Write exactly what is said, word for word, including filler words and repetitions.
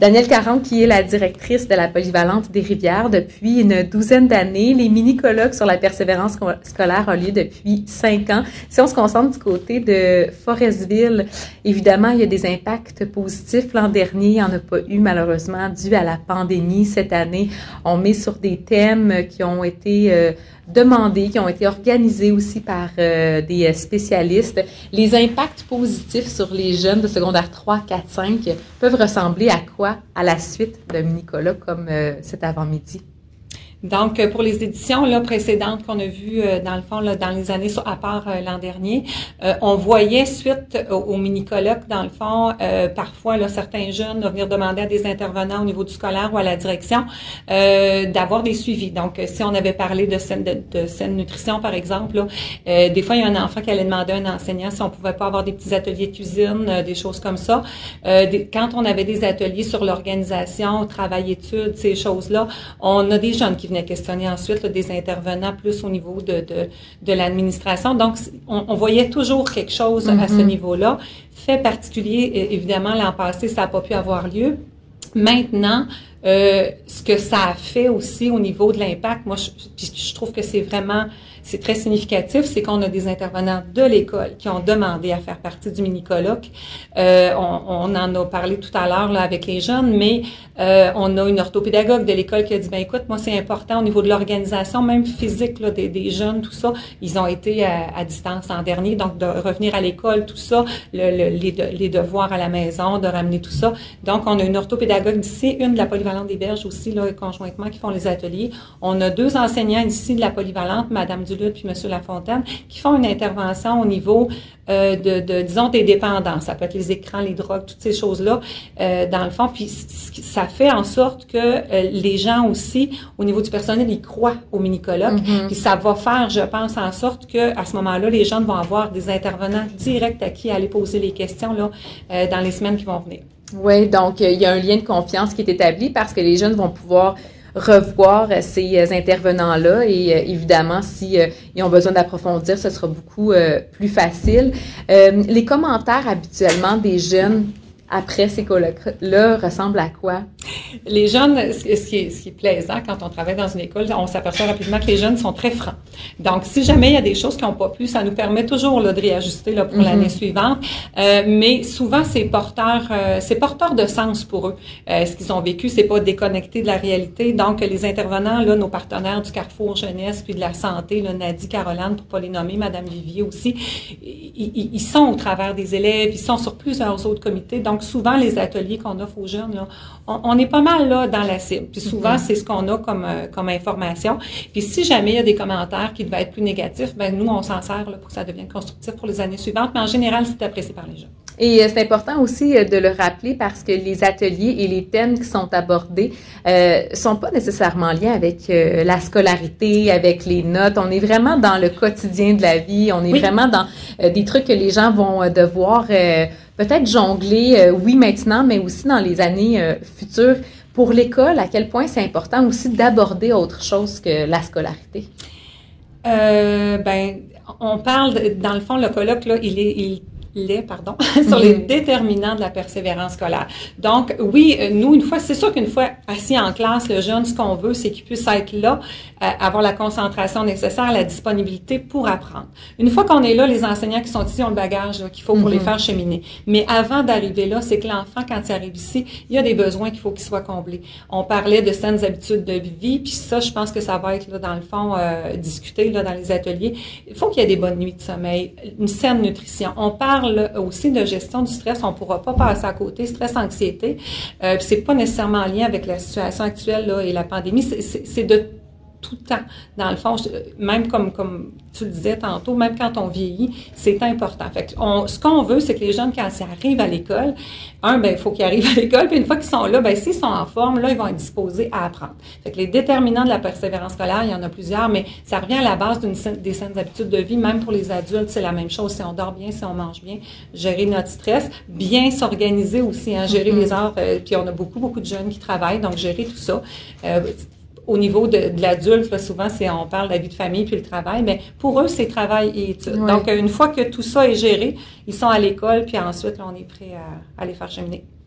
Danielle Caron, qui est la directrice de la Polyvalente des Rivières depuis une douzaine d'années. Les mini-colloques sur la persévérance scolaire ont lieu depuis cinq ans. Si on se concentre du côté de Forestville, évidemment, il y a des impacts positifs. L'an dernier, il n'y en a pas eu, malheureusement, dû à la pandémie. Cette année, on met sur des thèmes qui ont été euh, demandés, qui ont été organisés aussi par euh, des spécialistes. Les impacts positifs sur les jeunes de secondaire trois, quatre, cinq peuvent ressembler à quoi à la suite d'un mini-colloque comme euh, cet avant-midi? Donc, pour les éditions là, précédentes qu'on a vues, euh, dans le fond, là, dans les années, à part euh, l'an dernier, euh, on voyait, suite au, au mini-colloque, dans le fond, euh, parfois, là, certains jeunes là, venir demander à des intervenants au niveau du scolaire ou à la direction euh, d'avoir des suivis. Donc, si on avait parlé de saine, de, de saine nutrition, par exemple, là, euh, des fois, il y a un enfant qui allait demander à un enseignant si on pouvait pas avoir des petits ateliers de cuisine, euh, des choses comme ça. Euh, des, quand on avait des ateliers sur l'organisation, travail-études, ces choses-là, on a des jeunes qui venaient questionner ensuite là, des intervenants plus au niveau de, de, de l'administration. Donc, on, on voyait toujours quelque chose mm-hmm. à ce niveau-là. Fait particulier, évidemment, l'an passé, ça n'a pas pu avoir lieu. Maintenant, euh, ce que ça a fait aussi au niveau de l'impact, moi, je, je trouve que c'est vraiment, c'est très significatif, c'est qu'on a des intervenants de l'école qui ont demandé à faire partie du mini-colloque. Euh, on, on en a parlé tout à l'heure là avec les jeunes, mais euh, on a une orthopédagogue de l'école qui a dit, ben écoute, moi c'est important au niveau de l'organisation, même physique là, des, des jeunes, tout ça. Ils ont été à, à distance l'an dernier, donc de revenir à l'école, tout ça, le, le, les, de, les devoirs à la maison, de ramener tout ça. Donc, on a une orthopédagogue d'ici, une de la Polyvalente des Berges aussi, là, conjointement, qui font les ateliers. On a deux enseignants ici de la Polyvalente, Madame Duluth puis Monsieur Lafontaine, qui font une intervention au niveau euh, de, de, disons, des dépendances. Ça peut être les écrans, les drogues, toutes ces choses-là, euh, dans le fond. Puis ça fait en sorte que euh, les gens aussi, au niveau du personnel, ils croient au mini-colloque. Mm-hmm. Puis ça va faire, je pense, en sorte que à ce moment-là, les jeunes vont avoir des intervenants directs à qui aller poser les questions là, euh, dans les semaines qui vont venir. Oui, donc il y a un lien de confiance qui est établi parce que les jeunes vont pouvoir revoir ces intervenants-là et euh, évidemment, si euh, ils ont besoin d'approfondir, ce sera beaucoup euh, plus facile. Euh, les commentaires habituellement des jeunes après ces colloques-là ressemblent à quoi? Les jeunes, ce qui, est, ce qui est plaisant quand on travaille dans une école, on s'aperçoit rapidement que les jeunes sont très francs. Donc, si jamais il y a des choses qui n'ont pas plu, ça nous permet toujours là, de réajuster là, pour mm-hmm. l'année suivante. Euh, mais souvent, c'est porteur, euh, c'est porteur de sens pour eux. Euh, ce qu'ils ont vécu, c'est pas déconnecté de la réalité. Donc, les intervenants, là, nos partenaires du Carrefour Jeunesse puis de la santé, là, Nadie, Caroline, pour pas les nommer, Madame Vivier aussi, ils, ils, ils sont au travers des élèves, ils sont sur plusieurs autres comités. Donc, souvent, les ateliers qu'on offre aux jeunes, là, on, on est pas mal là dans la cible. Puis souvent, mm-hmm. c'est ce qu'on a comme, euh, comme information. Puis si jamais il y a des commentaires qui devaient être plus négatifs, ben nous, on s'en sert là, pour que ça devienne constructif pour les années suivantes. Mais en général, c'est apprécié par les jeunes. Et euh, c'est important aussi euh, de le rappeler parce que les ateliers et les thèmes qui sont abordés euh, sont pas nécessairement liés avec euh, la scolarité, avec les notes. On est vraiment dans le quotidien de la vie. On est oui. vraiment dans euh, des trucs que les gens vont euh, devoir euh, peut-être jongler, euh, oui, maintenant, mais aussi dans les années euh, futures. Pour l'école, à quel point c'est important aussi d'aborder autre chose que la scolarité? Euh, ben, on parle, de, dans le fond, le colloque, là, il est... Il les, pardon, sur les déterminants de la persévérance scolaire. Donc, oui, nous, une fois, c'est sûr qu'une fois assis en classe, le jeune, ce qu'on veut, c'est qu'il puisse être là, euh, avoir la concentration nécessaire, la disponibilité pour apprendre. Une fois qu'on est là, les enseignants qui sont ici ont le bagage là, qu'il faut pour mm-hmm. les faire cheminer. Mais avant d'arriver là, c'est que l'enfant, quand il arrive ici, il y a des besoins qu'il faut qu'ils soient comblés. On parlait de saines habitudes de vie, puis ça, je pense que ça va être, là, dans le fond, euh, discuté là, dans les ateliers. Il faut qu'il y ait des bonnes nuits de sommeil, une saine nutrition. On parle aussi de gestion du stress, on ne pourra pas passer à côté, stress, anxiété. Euh, puis c'est pas nécessairement en lien avec la situation actuelle là, et la pandémie, c'est, c'est, c'est de tout le temps. Dans le fond, je, même comme, comme tu le disais tantôt, même quand on vieillit, c'est important. Fait que on, ce qu'on veut, c'est que les jeunes, quand ils arrivent à l'école, un, ben il faut qu'ils arrivent à l'école, puis une fois qu'ils sont là, ben s'ils sont en forme, là, ils vont être disposés à apprendre. Fait que les déterminants de la persévérance scolaire, il y en a plusieurs, mais ça revient à la base d'une des saines habitudes de vie. Même pour les adultes, c'est la même chose. Si on dort bien, si on mange bien, gérer notre stress, bien s'organiser aussi, hein, gérer mm-hmm. les heures. Euh, puis on a beaucoup, beaucoup de jeunes qui travaillent, donc gérer tout ça. Euh, Au niveau de, de l'adulte, là, souvent, c'est on parle de la vie de famille puis le travail, mais pour eux, c'est travail et études. Oui. Donc, une fois que tout ça est géré, ils sont à l'école, puis ensuite, là, on est prêt à, à les faire cheminer.